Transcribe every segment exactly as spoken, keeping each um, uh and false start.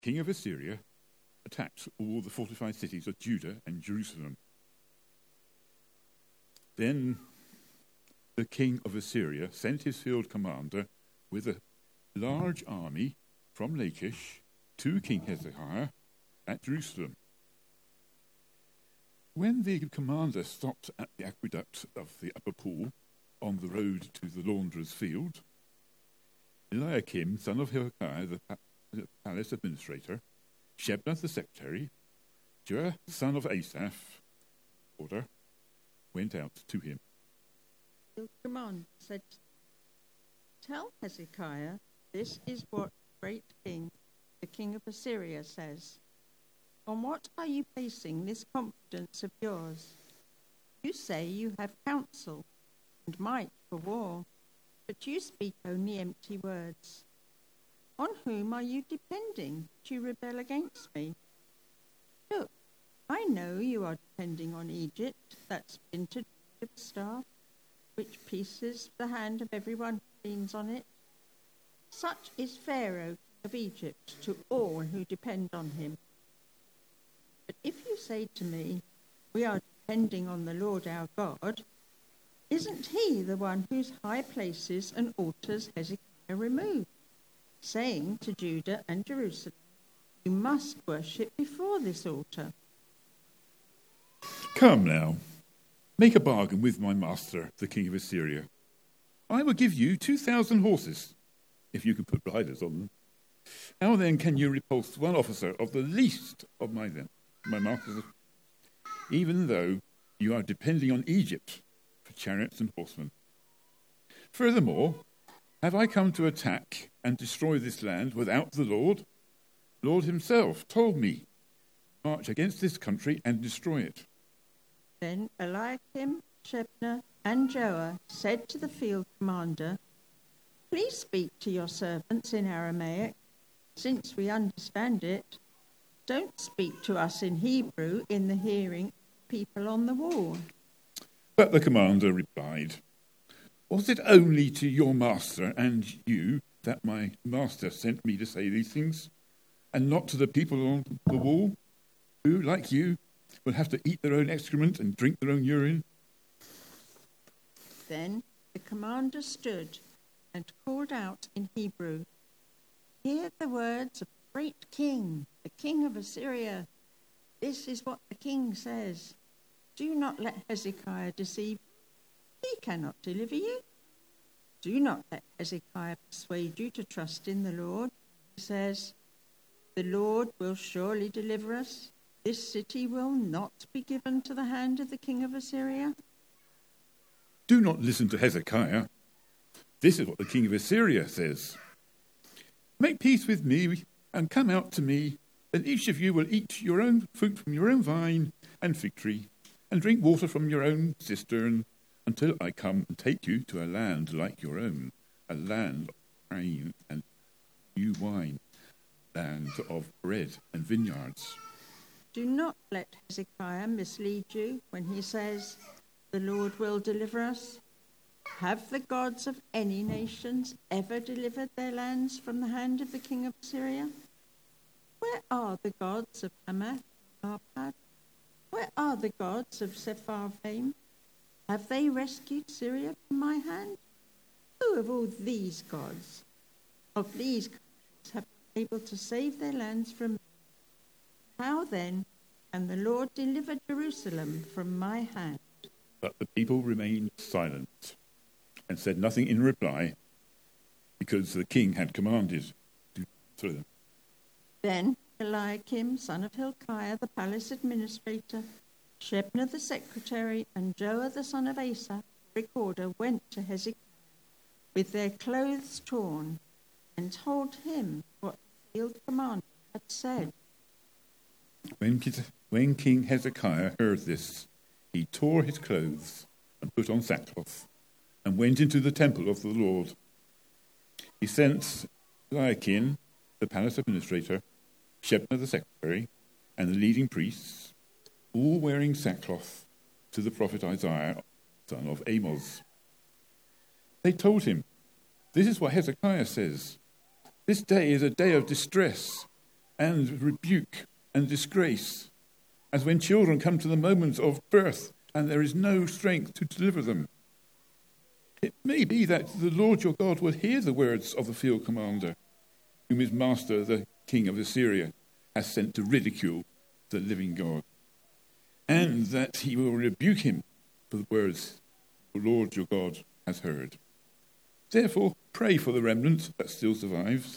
king of Assyria attacked all the fortified cities of Judah and Jerusalem. Then the king of Assyria sent his field commander with a large army from Lachish to King Hezekiah at Jerusalem. When the commander stopped at the aqueduct of the upper pool on the road to the launderer's field, Eliakim, son of Hilkiah, the palace administrator, Shebna the secretary, Joah, son of Asaph, order, went out to him. The commander said, "Tell Hezekiah, this is what the great king, the king of Assyria, says. On what are you basing this confidence of yours? You say you have counsel and might for war, but you speak only empty words. On whom are you depending to rebel against me? Look, I know you are depending on Egypt, that splintered staff, which pieces the hand of everyone who leans on it. Such is Pharaoh of Egypt to all who depend on him. But if you say to me, we are depending on the Lord our God, isn't he the one whose high places and altars Hezekiah removed, saying to Judah and Jerusalem, you must worship before this altar? Come now, make a bargain with my master, the king of Assyria. I will give you two thousand horses, if you can put riders on them. How then can you repulse one officer of the least of my then, my masters, even though you are depending on Egypt for chariots and horsemen? Furthermore, have I come to attack and destroy this land without the Lord? Lord himself told me, march against this country and destroy it. Then Eliakim, Shebna, and Joah said to the field commander, please speak to your servants in Aramaic, since we understand it. Don't speak to us in Hebrew in the hearing of people on the wall. But the commander replied, was it only to your master and you that my master sent me to say these things, and not to the people on the wall, who, like you, will have to eat their own excrement and drink their own urine? Then the commander stood and called out in Hebrew, hear the words of the great king, the king of Assyria. This is what the king says. Do not let Hezekiah deceive you. He cannot deliver you. Do not let Hezekiah persuade you to trust in the Lord. He says, the Lord will surely deliver us. This city will not be given to the hand of the king of Assyria. Do not listen to Hezekiah. This is what the king of Assyria says. Make peace with me and come out to me, and each of you will eat your own fruit from your own vine and fig tree, and drink water from your own cistern, until I come and take you to a land like your own, a land of grain and new wine, land of bread and vineyards. Do not let Hezekiah mislead you when he says, the Lord will deliver us. Have the gods of any nations ever delivered their lands from the hand of the king of Assyria? Where are the gods of Hamath and Arpad? Where are the gods of Sepharvaim? Have they rescued Syria from my hand? Who of all these gods, of these countries, have been able to save their lands from me? How then can the Lord deliver Jerusalem from my hand? But the people remained silent and said nothing in reply, because the king had commanded to throw them. Then Eliakim, son of Hilkiah, the palace administrator, Shebna the secretary, and Joah the son of Asaph, the recorder, went to Hezekiah with their clothes torn and told him what the field commander had said. When, when King Hezekiah heard this, he tore his clothes and put on sackcloth and went into the temple of the Lord. He sent Eliakim, the palace administrator, Shebna the secretary, and the leading priests, all wearing sackcloth, to the prophet Isaiah, son of Amos. They told him, this is what Hezekiah says. This day is a day of distress, and rebuke and disgrace, as when children come to the moment of birth and there is no strength to deliver them. It may be that the Lord your God will hear the words of the field commander, whom his master, the king of Assyria, has sent to ridicule the living God, and that he will rebuke him for the words the Lord your God has heard. Therefore, pray for the remnant that still survives.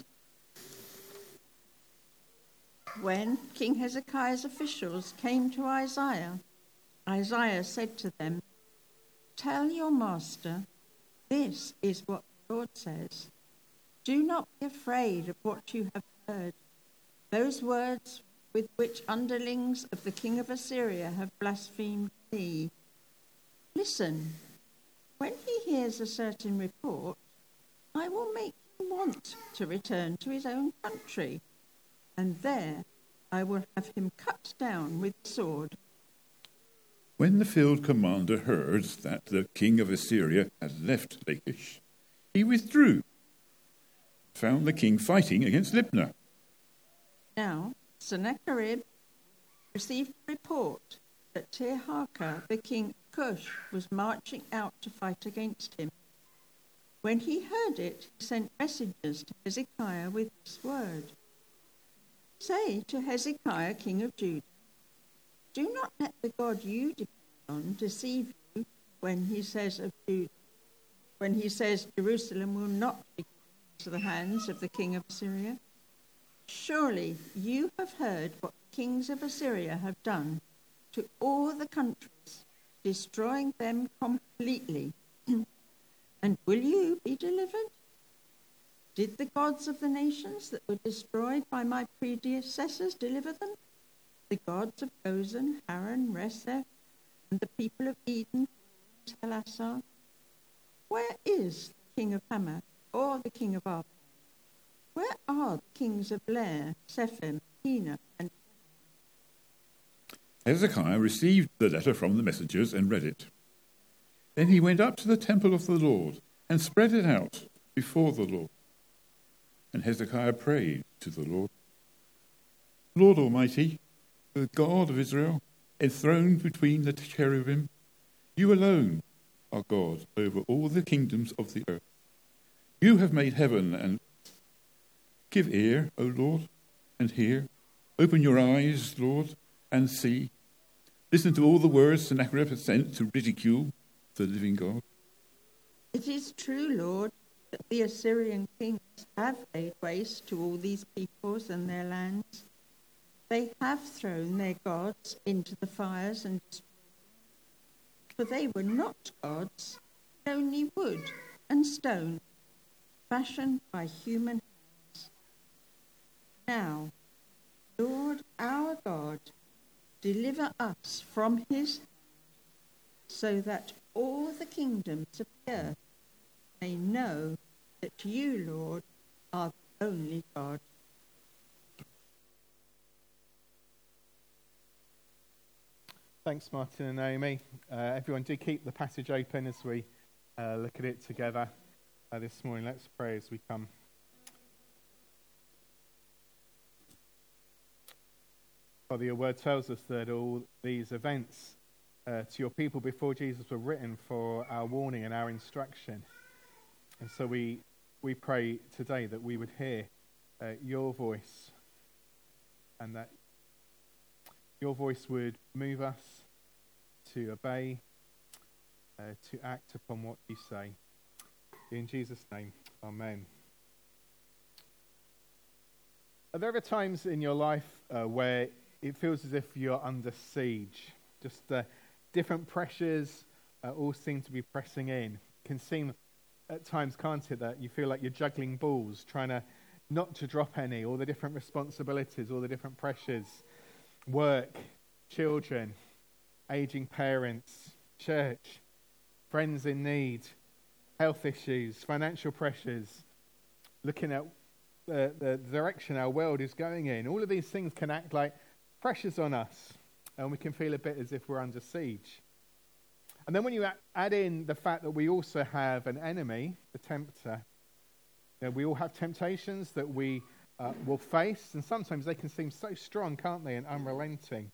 When King Hezekiah's officials came to Isaiah, Isaiah said to them, "Tell your master, this is what the Lord says. Do not be afraid of what you have heard. Those words with which underlings of the king of Assyria have blasphemed me. Listen, when he hears a certain report, I will make him want to return to his own country, and there I will have him cut down with the sword." When the field commander heard that the king of Assyria had left Lachish, he withdrew, found the king fighting against Libnah. Now Sennacherib received a report that Tirhakah, the king of Cush, was marching out to fight against him. When he heard it, he sent messengers to Hezekiah with this word: "Say to Hezekiah, king of Judah, do not let the God you depend on deceive you when he says of Judah, when he says Jerusalem will not be given to the hands of the king of Assyria. Surely you have heard what the kings of Assyria have done to all the countries, destroying them completely. And will you be delivered? Did the gods of the nations that were destroyed by my predecessors deliver them? The gods of Gozan, Haran, Reseph, and the people of Eden, Telassar? Where is the king of Hamath or the king of Arpad? Where are the kings of Lair, Sephem, Hena, and..." Hezekiah received the letter from the messengers and read it. Then he went up to the temple of the Lord and spread it out before the Lord. And Hezekiah prayed to the Lord, "Lord Almighty, the God of Israel, enthroned between the cherubim, you alone are God over all the kingdoms of the earth. You have made heaven and earth. Give ear, O Lord, and hear. Open your eyes, Lord, and see. Listen to all the words Sennacherib has sent to ridicule the living God." It is true, Lord, that the Assyrian kings have laid waste to all these peoples and their lands. They have thrown their gods into the fires and destroyed them. For they were not gods, but only wood and stone, fashioned by human hands. Now, Lord our God, deliver us from his hand, so that all the kingdoms of the earth may know that you, Lord, are the only God. Thanks, Martin and Naomi. Uh, everyone, do keep the passage open as we uh, look at it together uh, this morning. Let's pray as we come. Father, your word tells us that all these events uh, to your people before Jesus were written for our warning and our instruction. And so we we pray today that we would hear uh, your voice, and that your voice would move us to obey, uh, to act upon what you say. In Jesus' name, amen. Are there ever times in your life uh, where it feels as if you're under siege? Just uh, different pressures uh, all seem to be pressing in. It can seem at times, can't it, that you feel like you're juggling balls, trying to not to drop any, all the different responsibilities, all the different pressures, work, children, aging parents, church, friends in need, health issues, financial pressures, looking at the, the direction our world is going in. All of these things can act like pressures on us, and we can feel a bit as if we're under siege. And then when you add in the fact that we also have an enemy, the tempter, you know, we all have temptations that we uh, will face. And sometimes they can seem so strong, can't they, and unrelenting.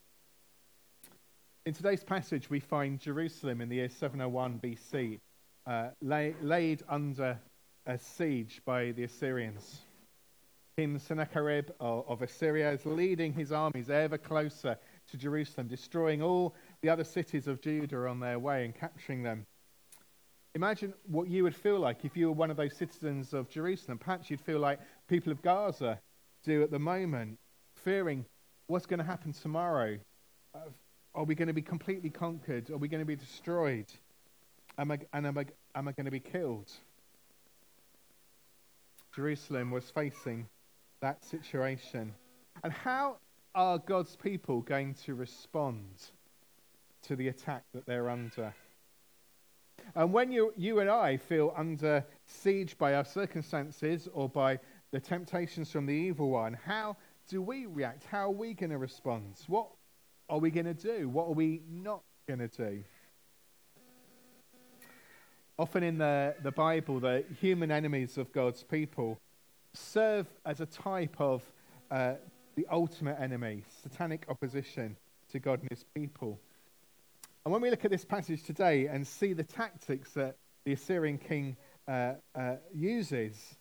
In today's passage, we find Jerusalem in the year seven oh one B C, uh, lay, laid under a siege by the Assyrians. King Sennacherib of, of Assyria is leading his armies ever closer to Jerusalem, destroying all the other cities of Judah on their way and capturing them. Imagine what you would feel like if you were one of those citizens of Jerusalem. Perhaps you'd feel like people of Gaza do at the moment, fearing what's going to happen tomorrow. Uh, are we going to be completely conquered? Are we going to be destroyed? Am I, and am I, am I going to be killed? Jerusalem was facing that situation. And how are God's people going to respond to the attack that they're under? And when you, you and I feel under siege by our circumstances or by the temptations from the evil one, how do we react? How are we going to respond? What are we going to do? What are we not going to do? Often in the, the Bible, the human enemies of God's people serve as a type of uh, the ultimate enemy, satanic opposition to God and his people. And when we look at this passage today and see the tactics that the Assyrian king uh, uh, uses,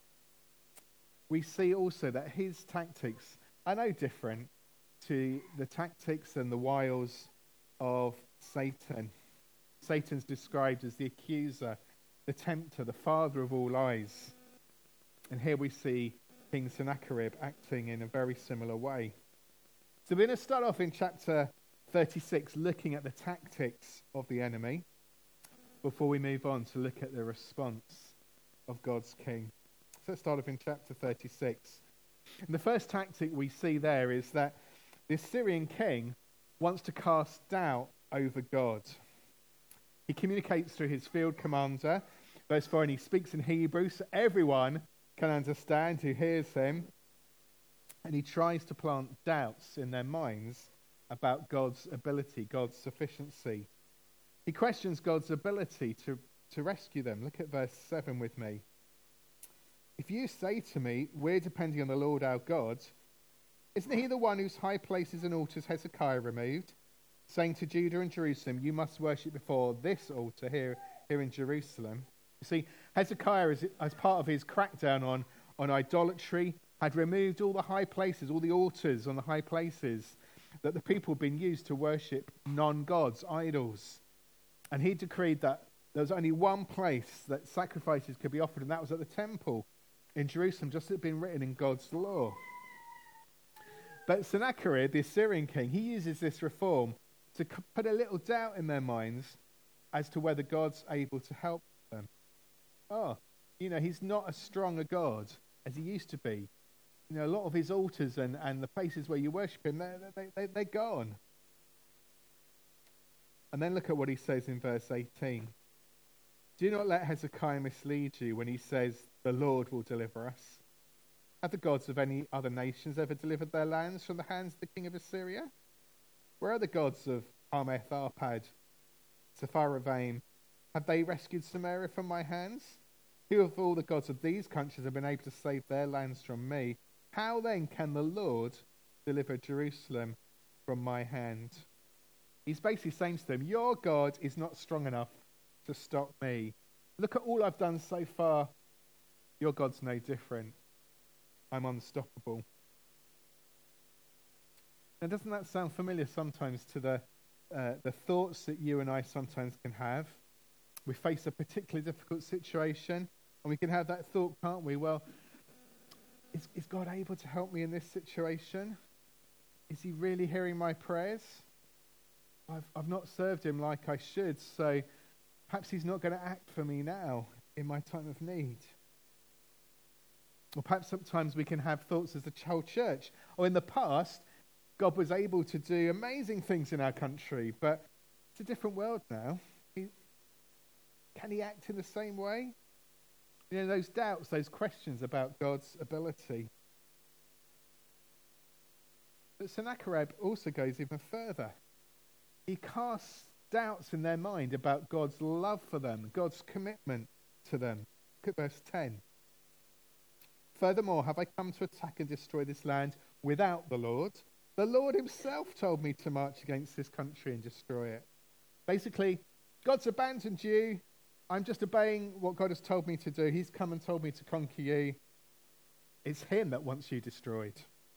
we see also that his tactics are no different to the tactics and the wiles of Satan. Satan's described as the accuser, the tempter, the father of all lies. And here we see King Sennacherib acting in a very similar way. So we're going to start off in chapter thirty-six, looking at the tactics of the enemy, before we move on to look at the response of God's king. So let's start off in chapter thirty-six. And the first tactic we see there is that the Assyrian king wants to cast doubt over God. He communicates through his field commander, verse four, and he speaks in Hebrew, so everyone can understand who hears him. And he tries to plant doubts in their minds about God's ability, God's sufficiency. He questions God's ability to, to rescue them. Look at verse seven with me. If you say to me, we're depending on the Lord our God, isn't he the one whose high places and altars Hezekiah removed, saying to Judah and Jerusalem, you must worship before this altar here, here in Jerusalem? You see, Hezekiah, as, as part of his crackdown on, on idolatry, had removed all the high places, all the altars on the high places that the people had been used to worship non-gods, idols. And he decreed that there was only one place that sacrifices could be offered, and that was at the temple in Jerusalem, just as it had been written in God's law. But Sennacherib, the Assyrian king, he uses this reform to put a little doubt in their minds as to whether God's able to help them. Oh, you know, he's not as strong a God as he used to be. You know, a lot of his altars and, and the places where you worship him, they're, they, they, they're gone. And then look at what he says in verse eighteen. Do not let Hezekiah mislead you when he says, the Lord will deliver us. Have the gods of any other nations ever delivered their lands from the hands of the king of Assyria? Where are the gods of Hamath, Arpad, Sepharvaim? Have they rescued Samaria from my hands? Who of all the gods of these countries have been able to save their lands from me? How then can the Lord deliver Jerusalem from my hand? He's basically saying to them, your God is not strong enough to stop me. Look at all I've done so far. Your God's no different. I'm unstoppable. Now, doesn't that sound familiar sometimes to the uh, the thoughts that you and I sometimes can have? We face a particularly difficult situation, and we can have that thought, can't we? Well, is, is God able to help me in this situation? Is he really hearing my prayers? I've, I've not served him like I should, so perhaps he's not going to act for me now in my time of need. Or perhaps sometimes we can have thoughts as a whole church. Or in the past, God was able to do amazing things in our country, but it's a different world now. He, can he act in the same way? You know, those doubts, those questions about God's ability. But Sennacherib also goes even further. He casts doubts in their mind about God's love for them, God's commitment to them. Look at verse ten. Furthermore, have I come to attack and destroy this land without the Lord? The Lord himself told me to march against this country and destroy it. Basically, God's abandoned you. I'm just obeying what God has told me to do. He's come and told me to conquer you. It's him that wants you destroyed.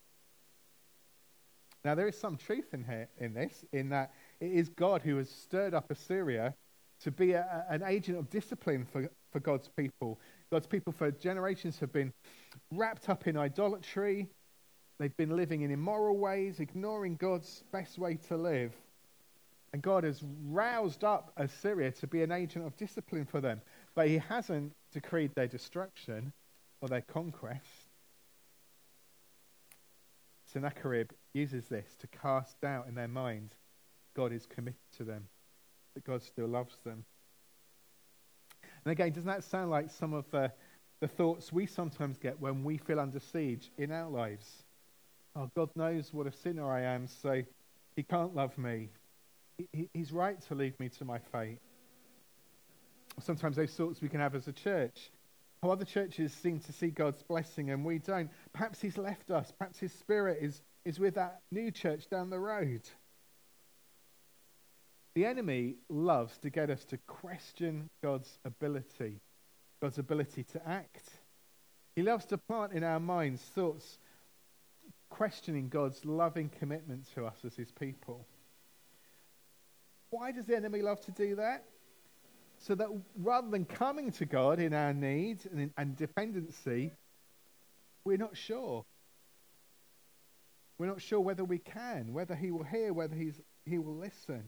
Now, there is some truth in here, in this, in that it is God who has stirred up Assyria to be a, an agent of discipline for, for God's people. God's people for generations have been wrapped up in idolatry. They've been living in immoral ways, ignoring God's best way to live. And God has roused up Assyria to be an agent of discipline for them. But he hasn't decreed their destruction or their conquest. Sennacherib uses this to cast doubt in their mind. God is committed to them, that God still loves them. And again, doesn't that sound like some of the, the thoughts we sometimes get when we feel under siege in our lives? Oh, God knows what a sinner I am, so he can't love me. He, he's right to leave me to my fate. Sometimes those thoughts we can have as a church. How other churches seem to see God's blessing and we don't. Perhaps he's left us. Perhaps his spirit is, is with that new church down the road. The enemy loves to get us to question God's ability, God's ability to act. He loves to plant in our minds thoughts questioning God's loving commitment to us as his people. Why does the enemy love to do that? So that rather than coming to God in our need and, and dependency, we're not sure. We're not sure whether we can, whether he will hear, whether he's, he will listen.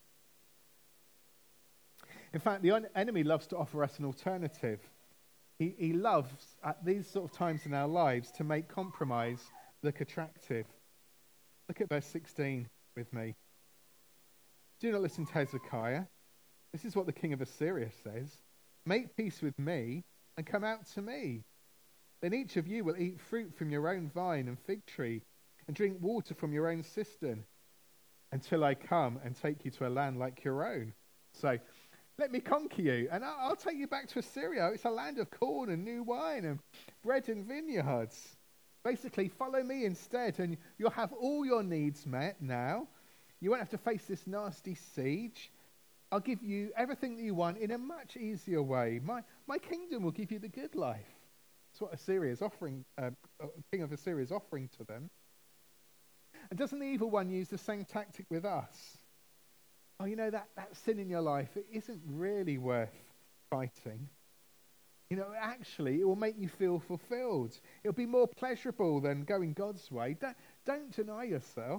In fact, the enemy loves to offer us an alternative. He, he loves, at these sort of times in our lives, to make compromise look attractive. Look at verse sixteen with me. Do not listen to Hezekiah. This is what the king of Assyria says. Make peace with me and come out to me. Then each of you will eat fruit from your own vine and fig tree and drink water from your own cistern until I come and take you to a land like your own. So let me conquer you and I'll, I'll take you back to Assyria. It's a land of corn and new wine and bread and vineyards. Basically, follow me instead and you'll have all your needs met now. You won't have to face this nasty siege. I'll give you everything that you want in a much easier way. My my kingdom will give you the good life. That's what Assyria is offering, uh, King of Assyria is offering to them. And doesn't the evil one use the same tactic with us? Oh, you know, that, that sin in your life, it isn't really worth fighting. You know, actually, it will make you feel fulfilled. It'll be more pleasurable than going God's way. Don't, don't deny yourself.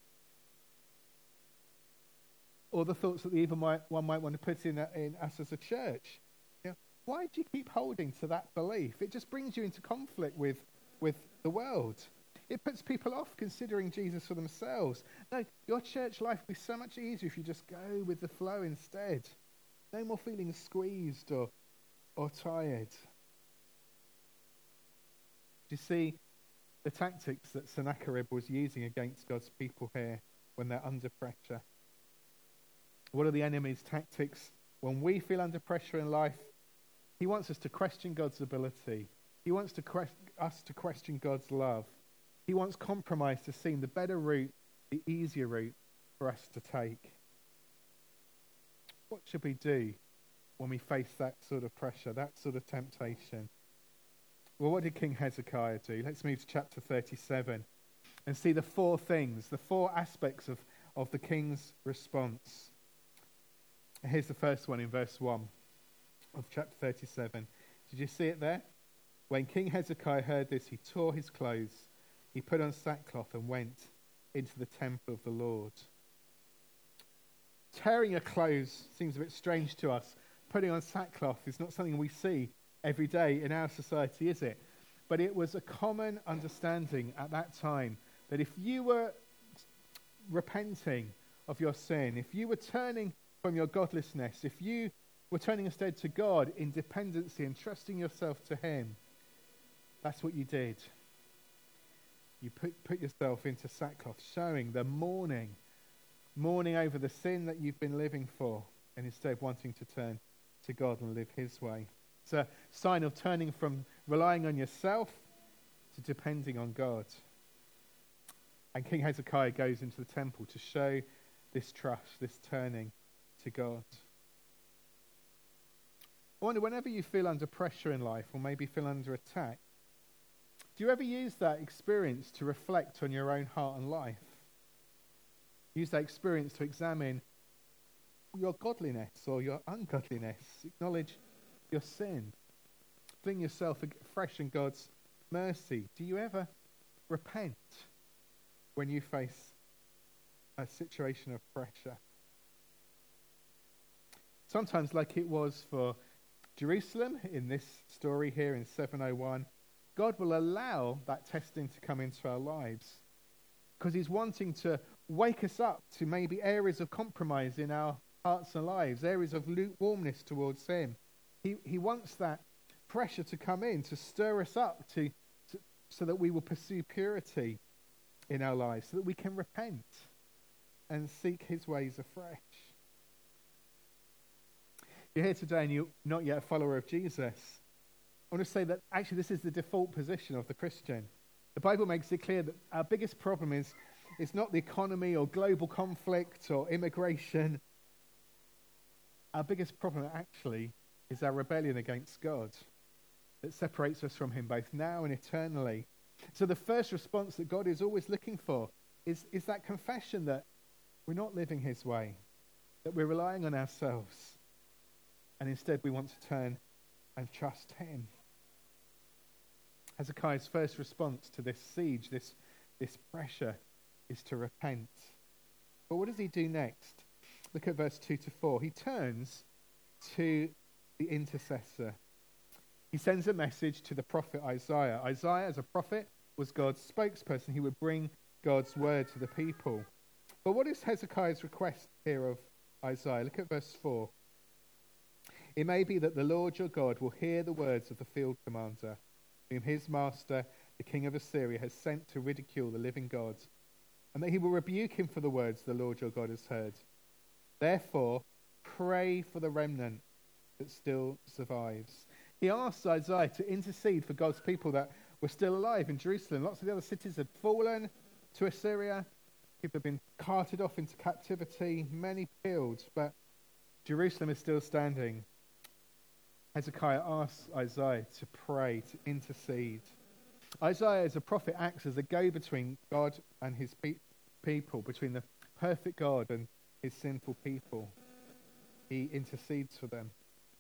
Or the thoughts that the evil might, one might want to put in, in us as a church. You know, why do you keep holding to that belief? It just brings you into conflict with, with the world. It puts people off considering Jesus for themselves. No, your church life will be so much easier if you just go with the flow instead. No more feeling squeezed or, or tired. Do you see the tactics that Sennacherib was using against God's people here when they're under pressure? What are the enemy's tactics when we feel under pressure in life? He wants us to question God's ability. He wants to que- us to question God's love. He wants compromise to seem the better route, the easier route for us to take. What should we do when we face that sort of pressure, that sort of temptation? Well, what did King Hezekiah do? Let's move to chapter thirty-seven and see the four things, the four aspects of, of the king's response. Here's the first one in verse one of chapter thirty-seven. Did you see it there? When King Hezekiah heard this, he tore his clothes. He put on sackcloth and went into the temple of the Lord. Tearing your clothes seems a bit strange to us. Putting on sackcloth is not something we see every day in our society, is it? But it was a common understanding at that time that if you were repenting of your sin, if you were turning from your godlessness, if you were turning instead to God in dependency and trusting yourself to him, that's what you did. You put, put yourself into sackcloth, showing the mourning, mourning over the sin that you've been living for, and instead wanting to turn to God and live his way. It's a sign of turning from relying on yourself to depending on God. And King Hezekiah goes into the temple to show this trust, this turning to God. I wonder, whenever you feel under pressure in life, or maybe feel under attack, do you ever use that experience to reflect on your own heart and life? Use that experience to examine your godliness or your ungodliness. Acknowledge your sin. Fling yourself afresh in God's mercy. Do you ever repent when you face a situation of pressure? Sometimes, like it was for Jerusalem in this story here in seven oh one, God will allow that testing to come into our lives because he's wanting to wake us up to maybe areas of compromise in our hearts and lives, areas of lukewarmness towards him. He he wants that pressure to come in, to stir us up, to, to so that we will pursue purity in our lives, so that we can repent and seek his ways afresh. You're here today and you're not yet a follower of Jesus. I want to say that actually this is the default position of the Christian. The Bible makes it clear that our biggest problem is it's not the economy or global conflict or immigration. Our biggest problem actually is our rebellion against God that separates us from him both now and eternally. So the first response that God is always looking for is, is that confession that we're not living his way, that we're relying on ourselves, and instead we want to turn and trust him. Hezekiah's first response to this siege, this, this pressure, is to repent. But what does he do next? Look at verse two to four. He turns to the intercessor. He sends a message to the prophet Isaiah. Isaiah, as a prophet, was God's spokesperson. He would bring God's word to the people. But what is Hezekiah's request here of Isaiah? Look at verse four. It may be that the Lord your God will hear the words of the field commander, whom his master, the king of Assyria, has sent to ridicule the living God, and that he will rebuke him for the words the Lord your God has heard. Therefore, pray for the remnant that still survives. He asks Isaiah to intercede for God's people that were still alive in Jerusalem. Lots of the other cities had fallen to Assyria. People have been carted off into captivity, many killed, but Jerusalem is still standing. Hezekiah asks Isaiah to pray, to intercede. Isaiah, as a prophet, acts as a go-between God and his pe- people, between the perfect God and his sinful people. He intercedes for them.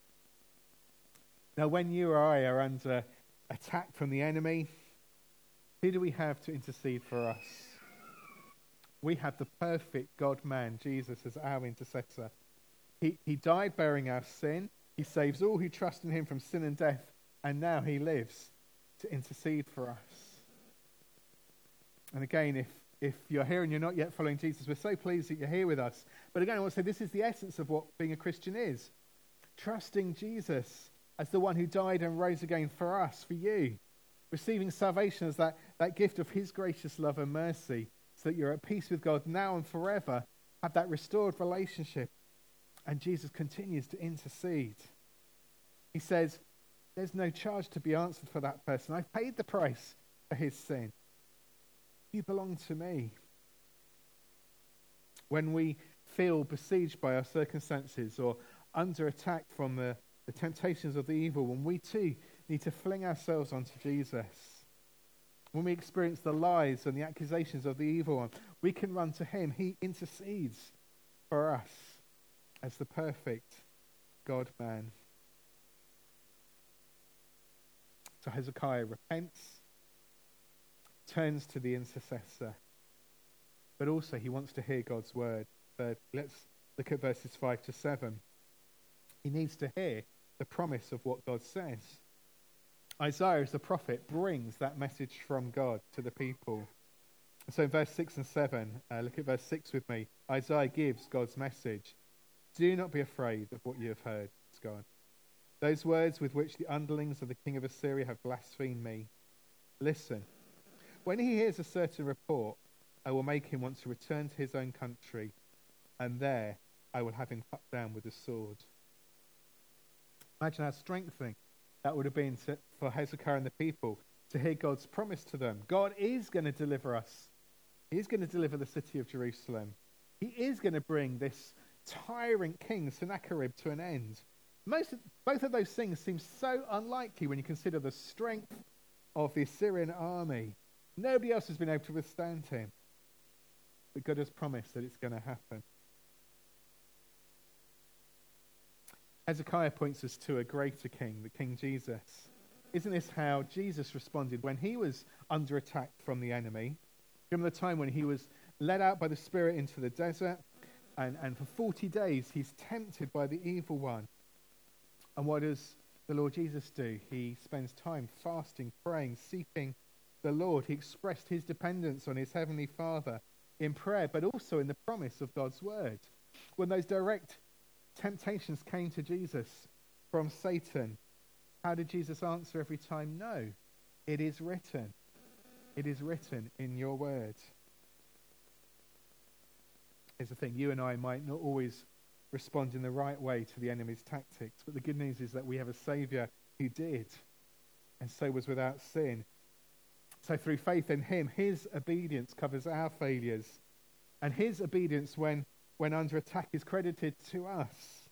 Now, when you or I are under attack from the enemy, who do we have to intercede for us? We have the perfect God-man, Jesus, as our intercessor. He, he died bearing our sin. He saves all who trust in him from sin and death, and now he lives to intercede for us. And again, if, if you're here and you're not yet following Jesus, we're so pleased that you're here with us. But again, I want to say this is the essence of what being a Christian is. Trusting Jesus as the one who died and rose again for us, for you. Receiving salvation as that, that gift of his gracious love and mercy, so that you're at peace with God now and forever, have that restored relationship. And Jesus continues to intercede. He says, there's no charge to be answered for that person. I've paid the price for his sin. You belong to me. When we feel besieged by our circumstances or under attack from the, the temptations of the evil one, we too need to fling ourselves onto Jesus. When we experience the lies and the accusations of the evil one, we can run to him. He intercedes for us as the perfect God-man. So Hezekiah repents, turns to the intercessor, but also he wants to hear God's word. Third, let's look at verses five to seven. He needs to hear the promise of what God says. Isaiah, as the prophet, brings that message from God to the people. So in verse six and seven, uh, look at verse six with me. Isaiah gives God's message. Do not be afraid of what you have heard, says God. Those words with which the underlings of the king of Assyria have blasphemed me. Listen, when he hears a certain report, I will make him want to return to his own country, and there I will have him cut down with a sword. Imagine how strengthening that would have been to, for Hezekiah and the people to hear God's promise to them. God is going to deliver us. He's going to deliver the city of Jerusalem. He is going to bring this tyrant king, Sennacherib, to an end. Most of, both of those things seem so unlikely when you consider the strength of the Assyrian army. Nobody else has been able to withstand him. But God has promised that it's going to happen. Hezekiah points us to a greater king, the King Jesus. Isn't this how Jesus responded when he was under attack from the enemy? Remember the time when he was led out by the Spirit into the desert, and, and for forty days he's tempted by the evil one. And what does the Lord Jesus do? He spends time fasting, praying, seeking the Lord. He expressed his dependence on his heavenly Father in prayer, but also in the promise of God's word. When those direct temptations came to Jesus from Satan, how did Jesus answer every time? No, it is written. It is written in your word. Here's the thing, you and I might not always respond in the right way to the enemy's tactics, but the good news is that we have a Saviour who did, and so was without sin. So through faith in him, his obedience covers our failures, and his obedience when, when under attack is credited to us.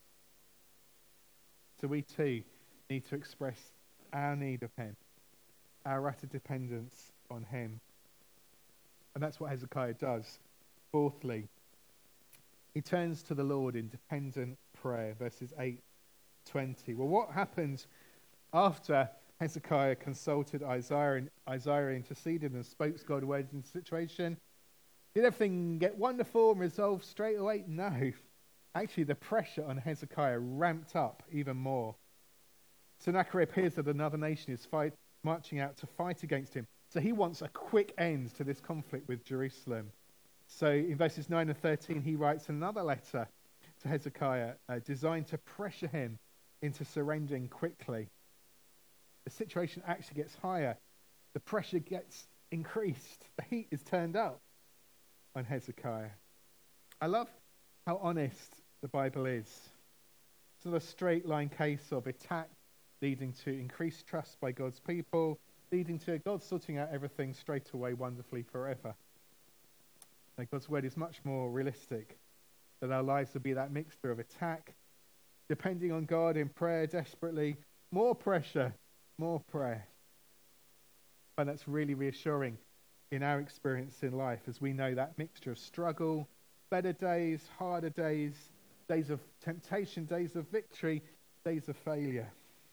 So we too need to express our need of him, our utter dependence on him. And that's what Hezekiah does. Fourthly, he turns to the Lord in dependent prayer, verses eight to twenty. Well, what happened after Hezekiah consulted Isaiah and Isaiah interceded and spoke God's words in the situation? Did everything get wonderful and resolved straight away? No. Actually, the pressure on Hezekiah ramped up even more. Sennacherib hears that another nation is fight, marching out to fight against him. So he wants a quick end to this conflict with Jerusalem. So in verses nine and thirteen, he writes another letter to Hezekiah uh, designed to pressure him into surrendering quickly. The situation actually gets higher. The pressure gets increased. The heat is turned up on Hezekiah. I love how honest the Bible is. It's not a straight line case of attack leading to increased trust by God's people, leading to God sorting out everything straight away wonderfully forever. Now, God's word is much more realistic, that our lives will be that mixture of attack, depending on God in prayer desperately, more pressure, more prayer. And that's really reassuring in our experience in life, as we know that mixture of struggle, better days, harder days, days of temptation, days of victory, days of failure.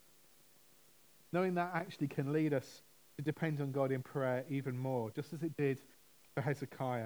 Knowing that actually can lead us to depend on God in prayer even more, just as it did for Hezekiah.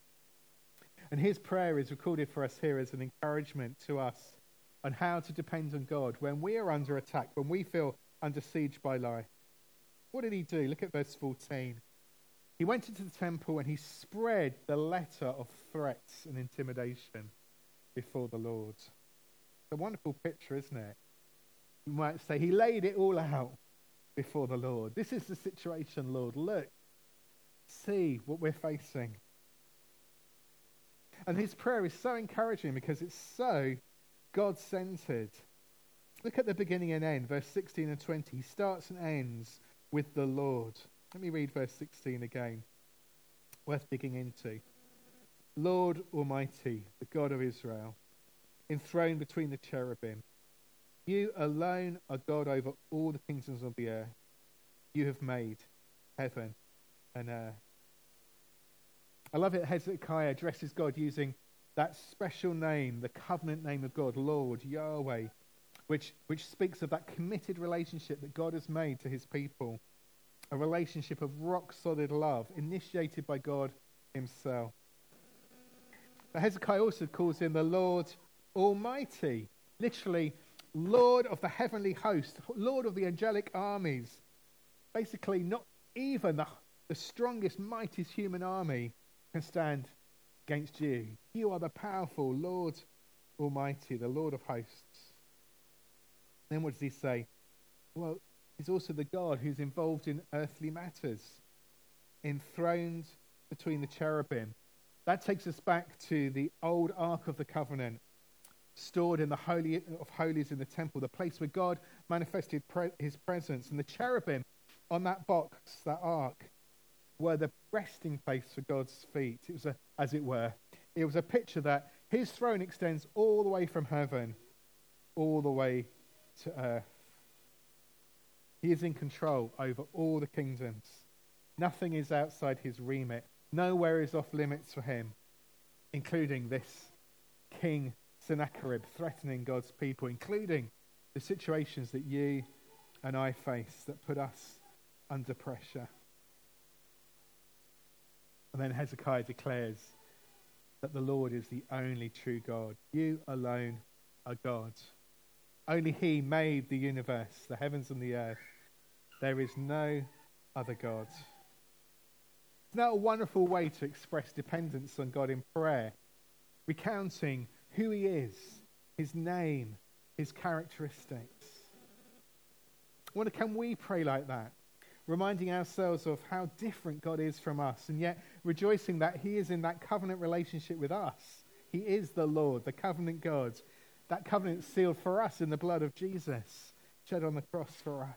And his prayer is recorded for us here as an encouragement to us on how to depend on God when we are under attack, when we feel under siege by life. What did he do? Look at verse fourteen. He went into the temple and he spread the letter of threats and intimidation before the Lord. It's a wonderful picture, isn't it? You might say he laid it all out before the Lord. This is the situation, Lord. Look, see what we're facing. And his prayer is so encouraging because it's so God-centered. Look at the beginning and end, verse sixteen and twenty. He starts and ends with the Lord. Let me read verse sixteen again. Worth digging into. Lord Almighty, the God of Israel, enthroned between the cherubim, you alone are God over all the kingdoms of the earth. You have made heaven and earth. I love it. Hezekiah addresses God using that special name, the covenant name of God, Lord, Yahweh, which, which speaks of that committed relationship that God has made to his people. A relationship of rock-solid love initiated by God himself. But Hezekiah also calls him the Lord Almighty, literally Lord of the heavenly host, Lord of the angelic armies. Basically, not even the, the strongest, mightiest human army can stand against you. You are the powerful Lord Almighty, the Lord of hosts. Then what does he say? Well, he's also the God who's involved in earthly matters, enthroned between the cherubim. That takes us back to the old Ark of the Covenant, stored in the Holy of Holies in the temple, the place where God manifested pre- his presence. And the cherubim on that box, that ark, were the resting place for God's feet. It was, a, as it were, it was a picture that his throne extends all the way from heaven, all the way to earth. He is in control over all the kingdoms. Nothing is outside his remit. Nowhere is off limits for him, including this King Sennacherib threatening God's people, including the situations that you and I face that put us under pressure. And then Hezekiah declares that the Lord is the only true God. You alone are God. Only he made the universe, the heavens and the earth. There is no other God. Isn't that a wonderful way to express dependence on God in prayer? Recounting who he is, his name, his characteristics. I wonder, can we pray like that? Reminding ourselves of how different God is from us, and yet rejoicing that he is in that covenant relationship with us. He is the Lord, the covenant God. That covenant sealed for us in the blood of Jesus, shed on the cross for us.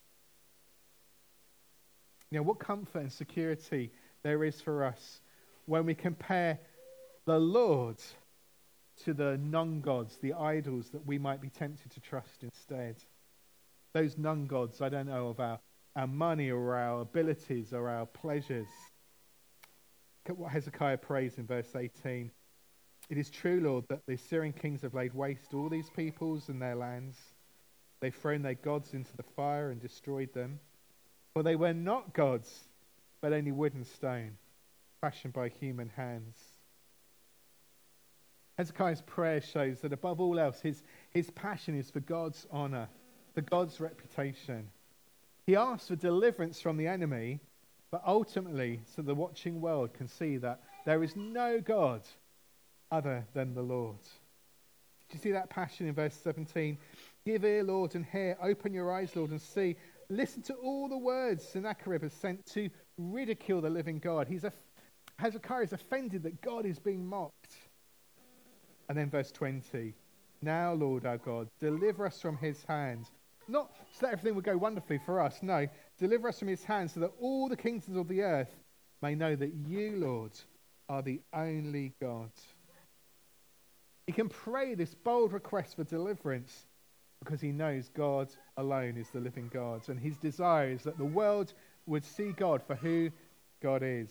You know, what comfort and security there is for us when we compare the Lord to the non-gods, the idols that we might be tempted to trust instead. Those non-gods, I don't know, of our, our money or our abilities or our pleasures. Look at what Hezekiah prays in verse eighteen. It is true, Lord, that the Assyrian kings have laid waste all these peoples and their lands. They've thrown their gods into the fire and destroyed them. For they were not gods, but only wood and stone, fashioned by human hands. Hezekiah's prayer shows that above all else, his, his passion is for God's honour, for God's reputation. He asks for deliverance from the enemy, but ultimately, so the watching world can see that there is no God other than the Lord. Do you see that passion in verse seventeen? Give ear, Lord, and hear. Open your eyes, Lord, and see. Listen to all the words Sennacherib has sent to ridicule the living God. He's a, Hezekiah is offended that God is being mocked. And then verse twenty. Now, Lord our God, deliver us from his hand. Not so that everything would go wonderfully for us. No, deliver us from his hand so that all the kingdoms of the earth may know that you, Lord, are the only God. He can pray this bold request for deliverance because he knows God alone is the living God. And his desire is that the world would see God for who God is.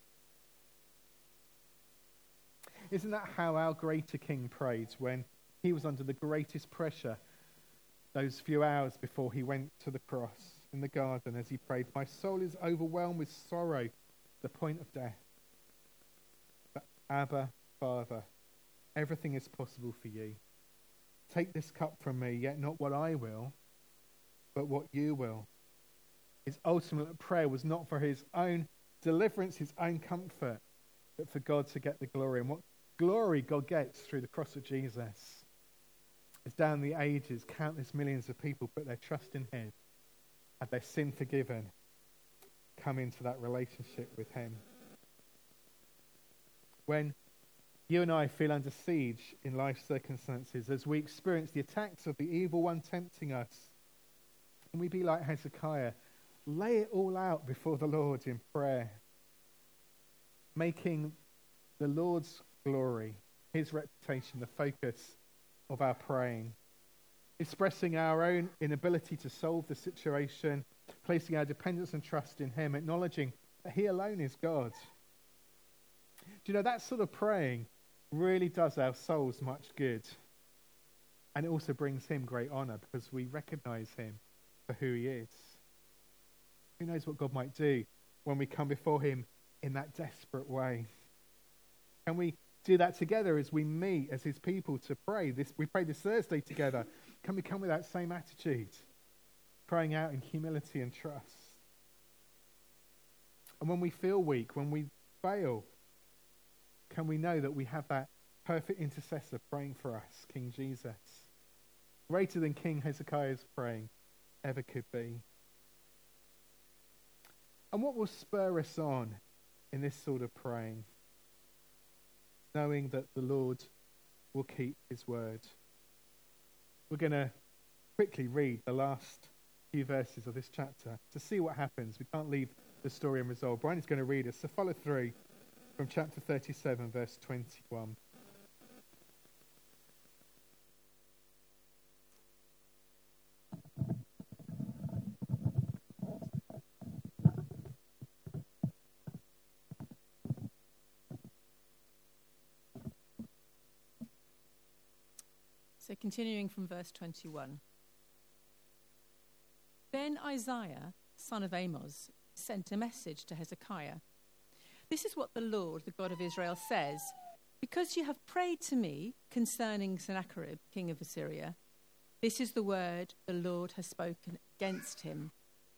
Isn't that how our greater King prayed when he was under the greatest pressure those few hours before he went to the cross in the garden as he prayed, my soul is overwhelmed with sorrow, the point of death. But Abba, Father, everything is possible for you. Take this cup from me, yet not what I will, but what you will. His ultimate prayer was not for his own deliverance, his own comfort, but for God to get the glory. And what glory God gets through the cross of Jesus is down the ages, countless millions of people put their trust in him, had their sin forgiven, come into that relationship with him. When you and I feel under siege in life circumstances, as we experience the attacks of the evil one tempting us, can we be like Hezekiah, lay it all out before the Lord in prayer, making the Lord's glory, his reputation, the focus of our praying, expressing our own inability to solve the situation, placing our dependence and trust in him, acknowledging that he alone is God. Do you know, that sort of praying really does our souls much good. And it also brings him great honor because we recognize him for who he is. Who knows what God might do when we come before him in that desperate way? Can we do that together as we meet as his people to pray? This, we pray this Thursday together. Can we come with that same attitude? Praying out in humility and trust. And when we feel weak, when we fail, can we know that we have that perfect intercessor praying for us, King Jesus? Greater than King Hezekiah's praying ever could be. And what will spur us on in this sort of praying? Knowing that the Lord will keep his word. We're going to quickly read the last few verses of this chapter to see what happens. We can't leave the story unresolved. Brian is going to read us, so follow through from chapter thirty-seven, verse twenty-one. So continuing from verse twenty-one. Then Isaiah, son of Amos, sent a message to Hezekiah. This is what the Lord, the God of Israel, says. Because you have prayed to me concerning Sennacherib, king of Assyria, this is the word the Lord has spoken against him.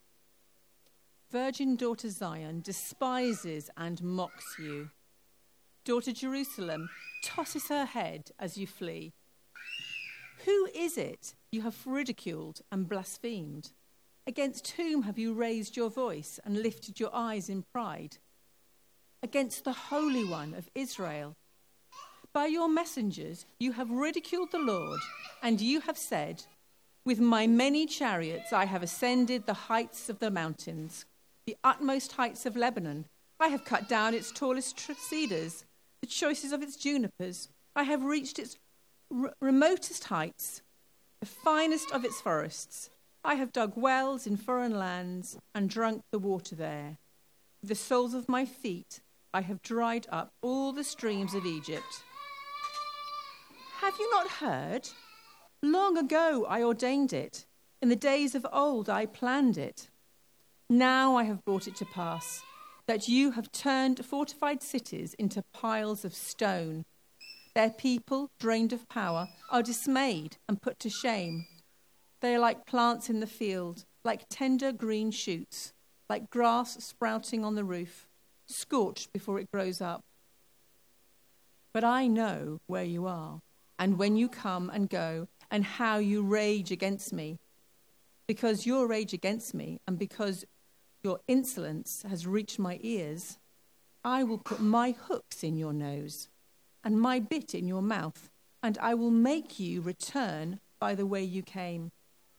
Virgin daughter Zion despises and mocks you. Daughter Jerusalem tosses her head as you flee. Who is it you have ridiculed and blasphemed? Against whom have you raised your voice and lifted your eyes in pride? Against the Holy One of Israel. By your messengers you have ridiculed the Lord, and you have said, with my many chariots I have ascended the heights of the mountains, the utmost heights of Lebanon. I have cut down its tallest cedars, the choicest of its junipers. I have reached its R- remotest heights, the finest of its forests. I have dug wells in foreign lands and drunk the water there. With the soles of my feet, I have dried up all the streams of Egypt. Have you not heard? Long ago I ordained it. In the days of old I planned it. Now I have brought it to pass that you have turned fortified cities into piles of stone. Their people, drained of power, are dismayed and put to shame. They are like plants in the field, like tender green shoots, like grass sprouting on the roof, scorched before it grows up. But I know where you are, and when you come and go, and how you rage against me. Because your rage against me, and because your insolence has reached my ears, I will put my hooks in your nose and my bit in your mouth, and I will make you return by the way you came.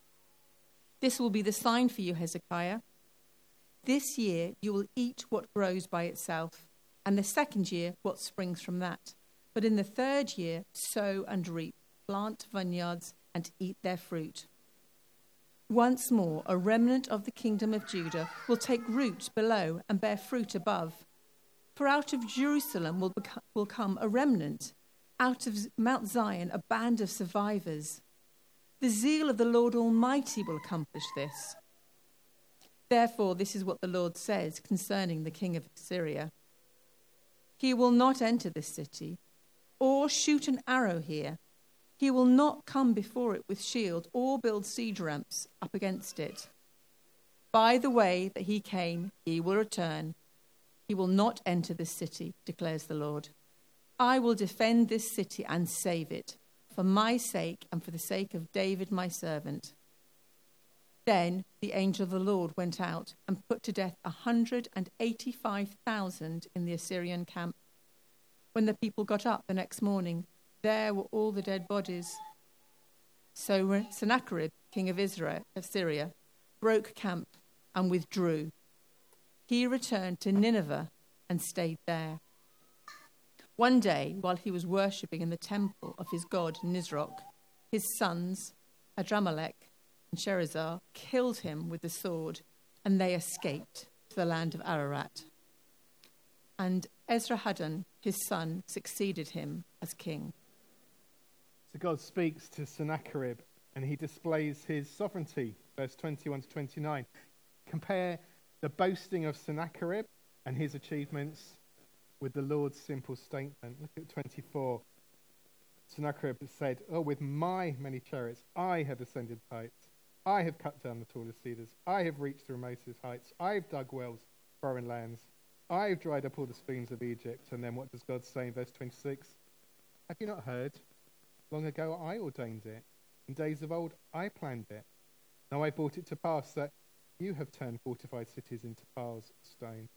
This will be the sign for you, Hezekiah. This year you will eat what grows by itself, and the second year what springs from that. But in the third year sow and reap, plant vineyards and eat their fruit. Once more a remnant of the kingdom of Judah will take root below and bear fruit above. For out of Jerusalem will, bec- will come a remnant, out of Mount Zion a band of survivors. The zeal of the Lord Almighty will accomplish this. Therefore, this is what the Lord says concerning the king of Assyria. He will not enter this city, or shoot an arrow here. He will not come before it with shield, or build siege ramps up against it. By the way that he came, he will return. He will not enter this city, declares the Lord. I will defend this city and save it, for my sake and for the sake of David my servant. Then the angel of the Lord went out and put to death a hundred and eighty-five thousand in the Assyrian camp. When the people got up the next morning, there were all the dead bodies. So Sennacherib, king of Israel, of Syria, broke camp and withdrew. He returned to Nineveh and stayed there. One day, while he was worshipping in the temple of his god Nisroch, his sons, Adramelech and Sherezer, killed him with the sword, and they escaped to the land of Ararat. And Esarhaddon, his son, succeeded him as king. So God speaks to Sennacherib, and he displays his sovereignty, verse twenty-one to twenty-nine. Compare the boasting of Sennacherib and his achievements with the Lord's simple statement. Look at twenty-four. Sennacherib said, oh, with my many chariots, I have ascended heights. I have cut down the tallest cedars. I have reached the remotest heights. I have dug wells, foreign lands. I have dried up all the streams of Egypt. And then what does God say in verse twenty-six? Have you not heard? Long ago I ordained it. In days of old I planned it. Now I brought it to pass that you have turned fortified cities into piles of stone.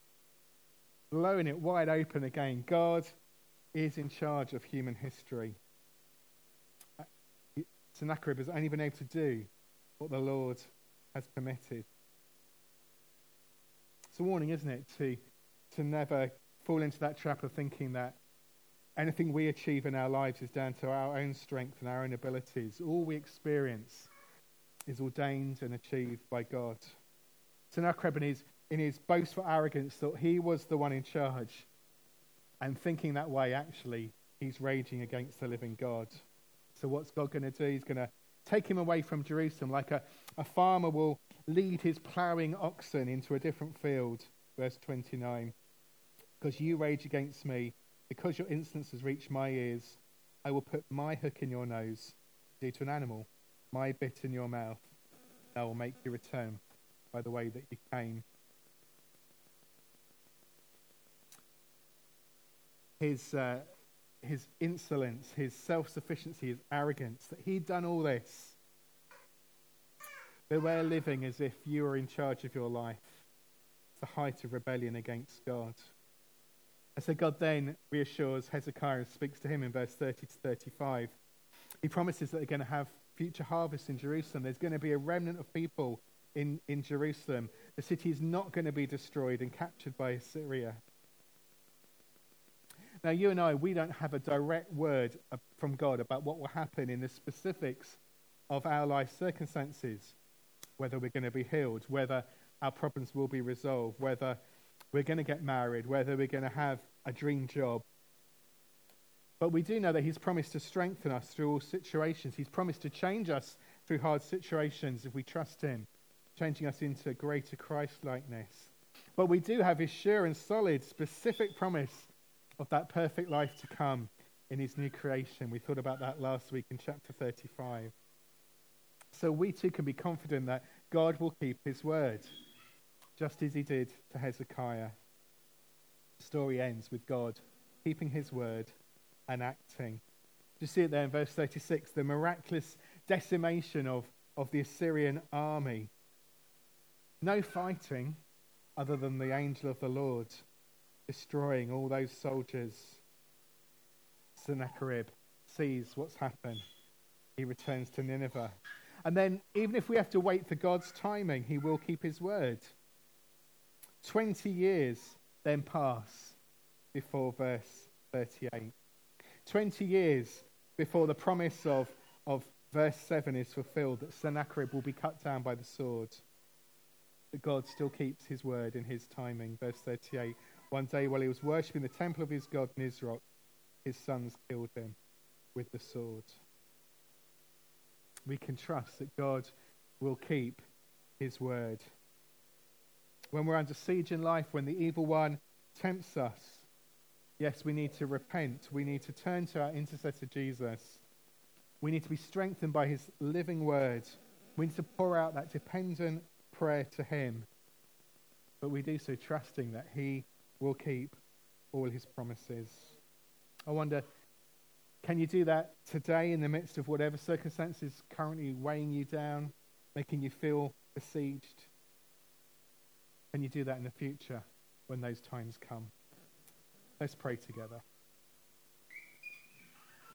Blowing it wide open again. God is in charge of human history. Sennacherib has only been able to do what the Lord has committed. It's a warning, isn't it, to, to never fall into that trap of thinking that anything we achieve in our lives is down to our own strength and our own abilities. All we experience is ordained and achieved by God. Sennacherib, in his, in his boastful arrogance, thought he was the one in charge. And thinking that way, actually, he's raging against the living God. So what's God going to do? He's going to take him away from Jerusalem, like a, a farmer will lead his ploughing oxen into a different field. Verse twenty-nine. Because you rage against me, because your insolence has reached my ears, I will put my hook in your nose, do to an animal, my bit in your mouth. I will make you return by the way that you came. His uh, his insolence, his self-sufficiency, his arrogance, that he'd done all this. They were living as if you were in charge of your life. It's the height of rebellion against God. And so God then reassures Hezekiah and speaks to him in verse thirty to thirty-five. He promises that they're going to have future harvests in Jerusalem. There's going to be a remnant of people in, in Jerusalem. The city is not going to be destroyed and captured by Assyria. Now, you and I, we don't have a direct word from God about what will happen in the specifics of our life circumstances, whether we're going to be healed, whether our problems will be resolved, whether we're going to get married, whether we're going to have a dream job. But we do know that he's promised to strengthen us through all situations. He's promised to change us through hard situations if we trust him, changing us into greater Christ-likeness. But we do have his sure and solid, specific promise of that perfect life to come in his new creation. We thought about that last week in chapter thirty-five. So we too can be confident that God will keep his word, just as he did to Hezekiah. The story ends with God keeping his word and acting. You see it there in verse thirty-six, the miraculous decimation of, of the Assyrian army. No fighting other than the angel of the Lord destroying all those soldiers. Sennacherib sees what's happened. He returns to Nineveh. And then, even if we have to wait for God's timing, he will keep his word. Twenty years then pass before verse thirty-eight. Twenty years before the promise of, of verse seven is fulfilled, that Sennacherib will be cut down by the sword. But God still keeps his word in his timing. Verse thirty-eight. One day while he was worshipping the temple of his god Nisroch, his sons killed him with the sword. We can trust that God will keep his word. When we're under siege in life, when the evil one tempts us, yes, we need to repent. We need to turn to our intercessor Jesus. We need to be strengthened by his living word. We need to pour out that dependent prayer to him. But we do so trusting that he will keep all his promises. I wonder, can you do that today in the midst of whatever circumstances currently weighing you down, making you feel besieged? Can you do that in the future when those times come? Let's pray together.